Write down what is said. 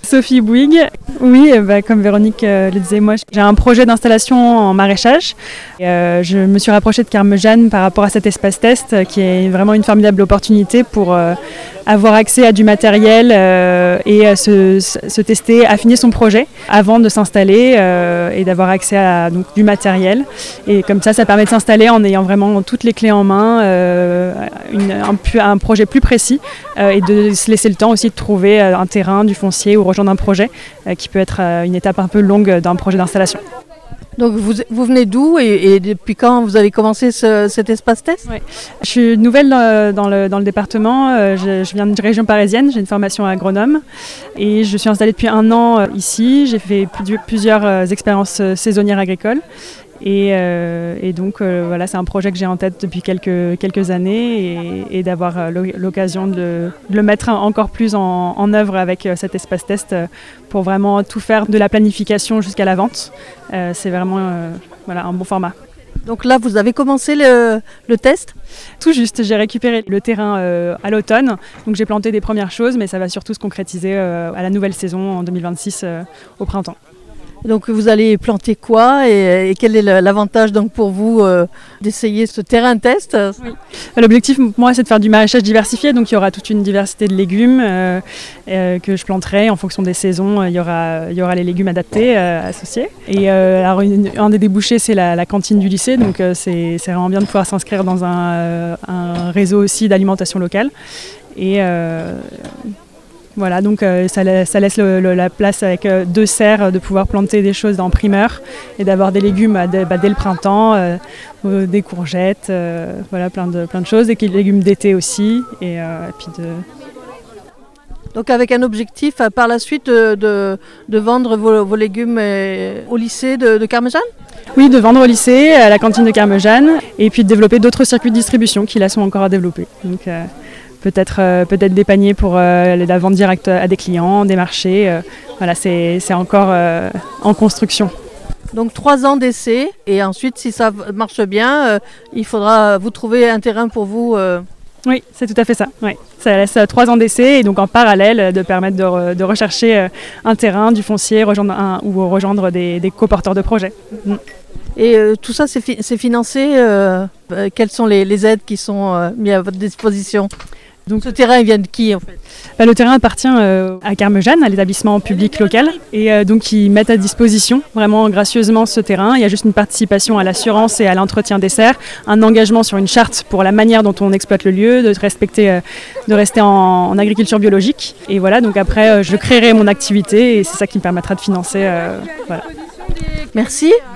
Sophie Bouygues. Oui, comme Véronique le disait, moi j'ai un projet d'installation en maraîchage. Je me suis rapprochée de Carme Jeanne par rapport à cet espace test qui est vraiment une formidable opportunité pour avoir accès à du matériel et se tester, affiner son projet avant de s'installer et d'avoir accès à donc, du matériel. Et comme ça permet de s'installer en ayant vraiment toutes les clés en main, un projet plus précis et de se laisser le temps aussi de trouver un terrain, du foncier ou rejoindre un projet qui peut être une étape un peu longue d'un projet d'installation. Donc vous venez d'où et depuis quand vous avez commencé cet espace test ? Oui. Je suis nouvelle dans le département, je viens d'une région parisienne, j'ai une formation agronome et je suis installée depuis 1 an ici. J'ai fait plusieurs expériences saisonnières agricoles. Et donc voilà, c'est un projet que j'ai en tête depuis quelques années et d'avoir l'occasion de le mettre encore plus en œuvre avec cet espace test pour vraiment tout faire de la planification jusqu'à la vente. C'est vraiment un bon format. Donc là, vous avez commencé le test ? Tout juste, j'ai récupéré le terrain à l'automne, donc j'ai planté des premières choses, mais ça va surtout se concrétiser à la nouvelle saison en 2026 au printemps. Donc vous allez planter quoi et quel est l'avantage donc pour vous d'essayer ce terrain test ? Oui. L'objectif pour moi c'est de faire du maraîchage diversifié, donc il y aura toute une diversité de légumes que je planterai en fonction des saisons. Il y aura les légumes adaptés associés. Et alors un des débouchés c'est la cantine du lycée, donc c'est vraiment bien de pouvoir s'inscrire dans un réseau aussi d'alimentation locale. Et voilà, donc ça laisse la place avec 2 serres de pouvoir planter des choses en primeur et d'avoir des légumes dès le printemps, des courgettes, voilà, plein de choses, des légumes d'été aussi. Et puis Donc avec un objectif par la suite de vendre vos légumes au lycée de Carme Jeanne ? Oui, de vendre au lycée, à la cantine de Carme Jeanne, et puis de développer d'autres circuits de distribution qui là sont encore à développer. Donc, peut-être des paniers pour la vente directe à des clients, des marchés. Voilà, c'est encore en construction. Donc 3 ans d'essai et ensuite si ça marche bien, il faudra vous trouver un terrain pour vous. Oui, c'est tout à fait ça. Oui. Ça laisse 3 ans d'essai et donc en parallèle de permettre de rechercher un terrain, du foncier, rejoindre des coporteurs de projets. Et tout ça c'est financé. Quelles sont les aides qui sont mises à votre disposition ? Donc ce terrain il vient de qui en fait ? Le terrain appartient à Carme Jeanne, à l'établissement public local, et donc ils mettent à disposition vraiment gracieusement ce terrain. Il y a juste une participation à l'assurance et à l'entretien des serres, un engagement sur une charte pour la manière dont on exploite le lieu, de rester en agriculture biologique. Et voilà, donc après je créerai mon activité et c'est ça qui me permettra de financer. Voilà. Merci.